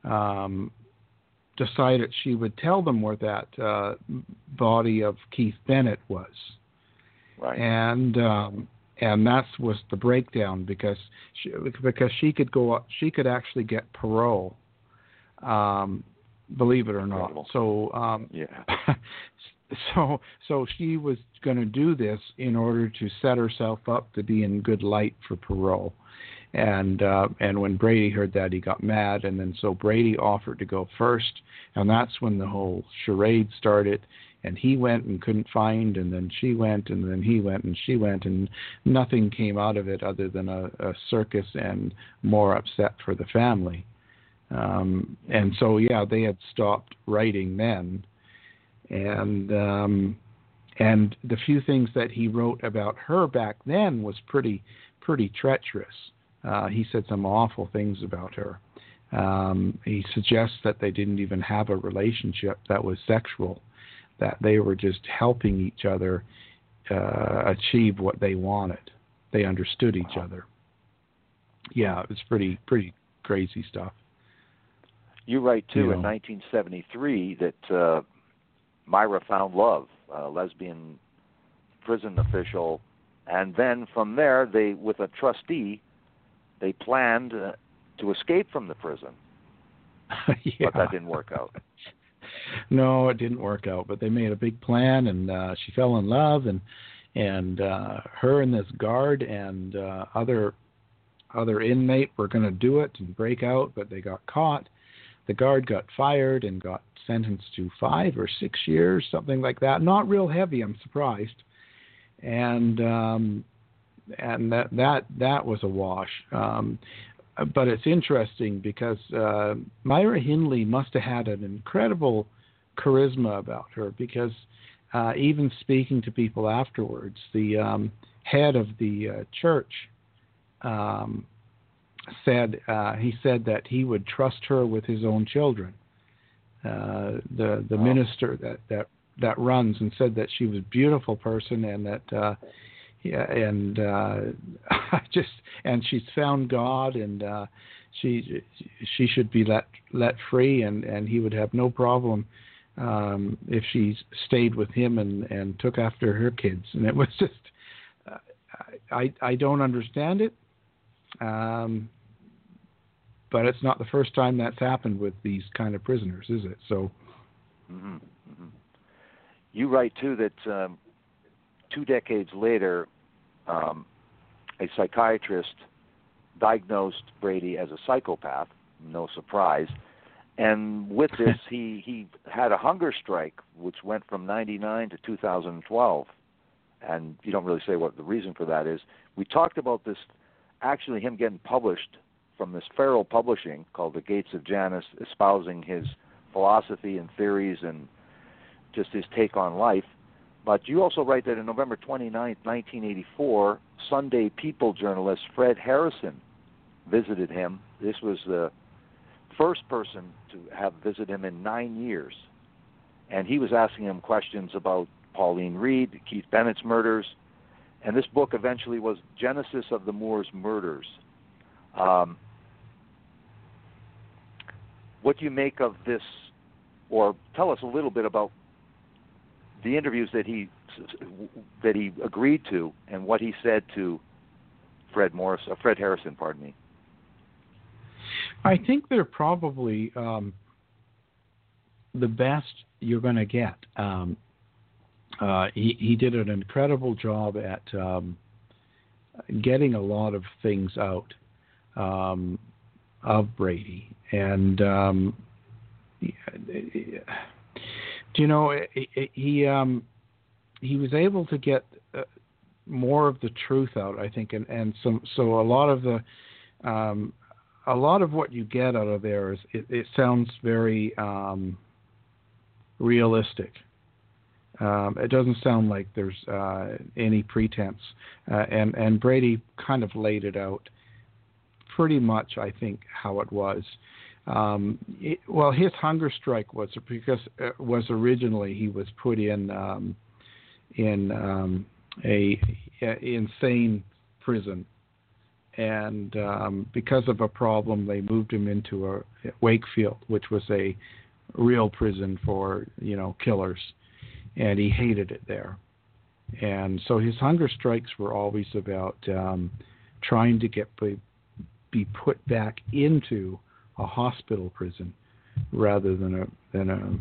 decided she would tell them where that body of Keith Bennett was. Right. And that was the breakdown because she could go up, she could actually get parole, believe it or not. Incredible. So yeah. So she was going to do this in order to set herself up to be in good light for parole. And when Brady heard that, he got mad, and then so Brady offered to go first, and that's when the whole charade started. and he went and couldn't find, and then she went, and then he went and she went, and nothing came out of it other than a circus and more upset for the family. And so, yeah, they had stopped writing then. And the few things that he wrote about her back then was pretty treacherous. He said some awful things about her. He suggests that they didn't even have a relationship that was sexual, that they were just helping each other achieve what they wanted. They understood each other. Yeah, it was pretty crazy stuff. You write, too, in 1973 that Myra found love, a lesbian prison official, and then from there, they, with a trustee, they planned to escape from the prison. Yeah. But that didn't work out. No, it didn't work out. But they made a big plan, and she fell in love, and her and this guard and other inmate were going to do it and break out, but they got caught. The guard got fired and got sentenced to 5 or 6 years, something like that. Not real heavy, I'm surprised. And that was a wash. But it's interesting because Myra Hindley must have had an incredible charisma about her, because even speaking to people afterwards, the head of the church said that he would trust her with his own children. The minister that runs, and said that she was a beautiful person, and that and she's found God, and she should be let free, and he would have no problem if she stayed with him and took after her kids. And it was just I don't understand it. But it's not the first time that's happened with these kind of prisoners, is it? So, You write, too, that 2 decades later, a psychiatrist diagnosed Brady as a psychopath, no surprise, and with this, he had a hunger strike, which went from 1999 to 2012, and you don't really say what the reason for that is. We talked about this, actually him getting published from this Farrell Publishing called The Gates of Janus, espousing his philosophy and theories and just his take on life. But you also write that in November 29th, 1984, Sunday People journalist Fred Harrison visited him. This was the first person to have visited him in 9 years. And he was asking him questions about Pauline Reed, Keith Bennett's murders, and this book eventually was Genesis of the Moors Murders. What do you make of this, or tell us a little bit about the interviews that he agreed to and what he said to Fred Harrison, pardon me. I think they're probably the best you're going to get. He did an incredible job at getting a lot of things out of Brady, and you know, he was able to get more of the truth out, I think, and so a lot of what you get out of there is it sounds very realistic. It doesn't sound like there's any pretense, and Brady kind of laid it out pretty much, I think, how it was. Well, his hunger strike was because originally he was put in a insane prison, and because of a problem, they moved him into a Wakefield, which was a real prison for killers, and he hated it there. And so his hunger strikes were always about trying to be put back into a hospital prison rather than a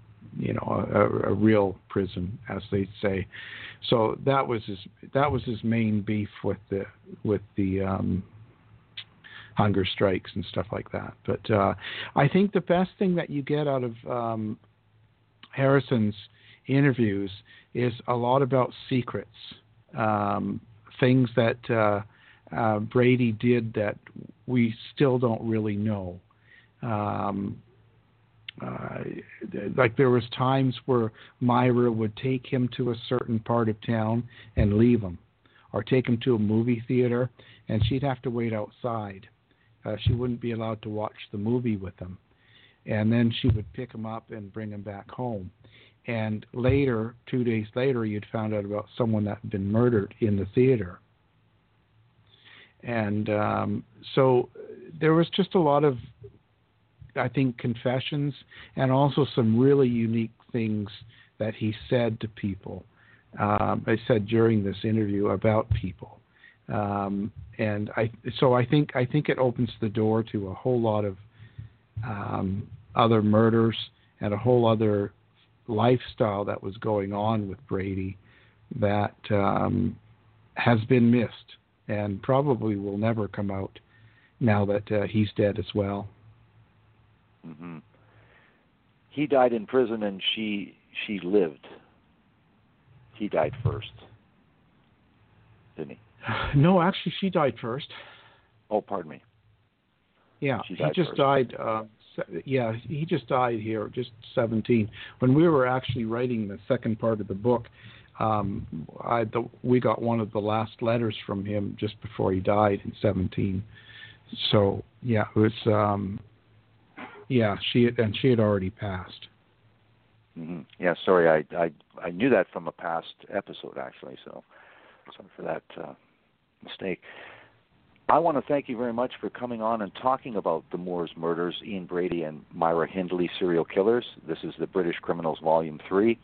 real prison, as they say. So that was his main beef with the hunger strikes and stuff like that. But I think the best thing that you get out of Harrison's interviews is a lot about secrets, things that Brady did that we still don't really know. Like there was times where Myra would take him to a certain part of town and leave him, or take him to a movie theater, and she'd have to wait outside. She wouldn't be allowed to watch the movie with him. And then she would pick him up and bring him back home. And later, 2 days later, you'd found out about someone that had been murdered in the theater. And so there was just a lot of, I think, confessions and also some really unique things that he said to people. I said during this interview about people. And I think it opens the door to a whole lot of other murders and a whole other lifestyle that was going on with Brady that has been missed and probably will never come out now that he's dead as well. Mm-hmm. He died in prison and she lived. He died first, didn't he? No, actually, she died first. Oh, pardon me. Yeah, he just first. died. He just died here, just 17. When we were actually writing the second part of the book, we got one of the last letters from him just before he died in 17. So yeah, it was. She had already passed. Mm-hmm. Yeah, sorry, I knew that from a past episode actually. So sorry for that mistake. I want to thank you very much for coming on and talking about the Moors murders, Ian Brady and Myra Hindley, serial killers. This is the British Criminals Volume 3.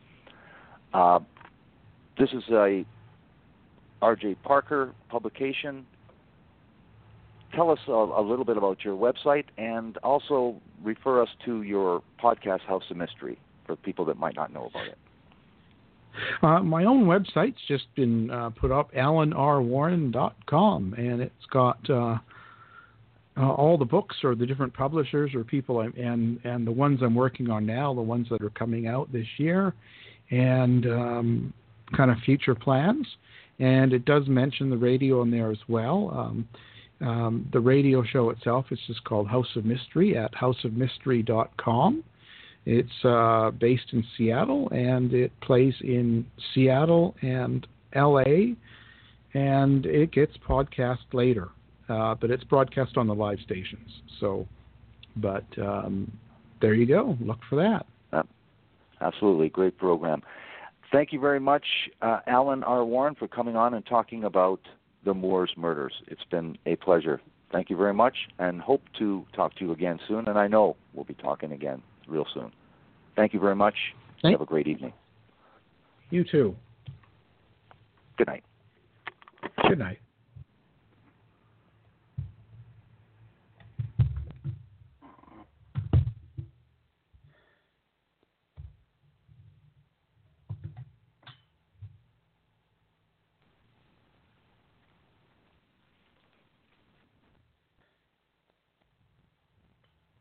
This is a R.J. Parker publication. Tell us a little bit about your website and also refer us to your podcast, House of Mystery, for people that might not know about it. My own website's just been put up, alanrwarren.com, and it's got all the books or the different publishers or people and the ones I'm working on now, the ones that are coming out this year, and kind of future plans. And it does mention the radio in there as well. The radio show itself is just called House of Mystery at houseofmystery.com. It's based in Seattle, and it plays in Seattle and L.A., and it gets podcast later. But it's broadcast on the live stations. So, but there you go. Look for that. Absolutely. Great program. Thank you very much, Alan R. Warren, for coming on and talking about the Moors murders. It's been a pleasure. Thank you very much, and hope to talk to you again soon. And I know we'll be talking again real soon. Thank you very much. Have a great evening. You too. Good night. Good night.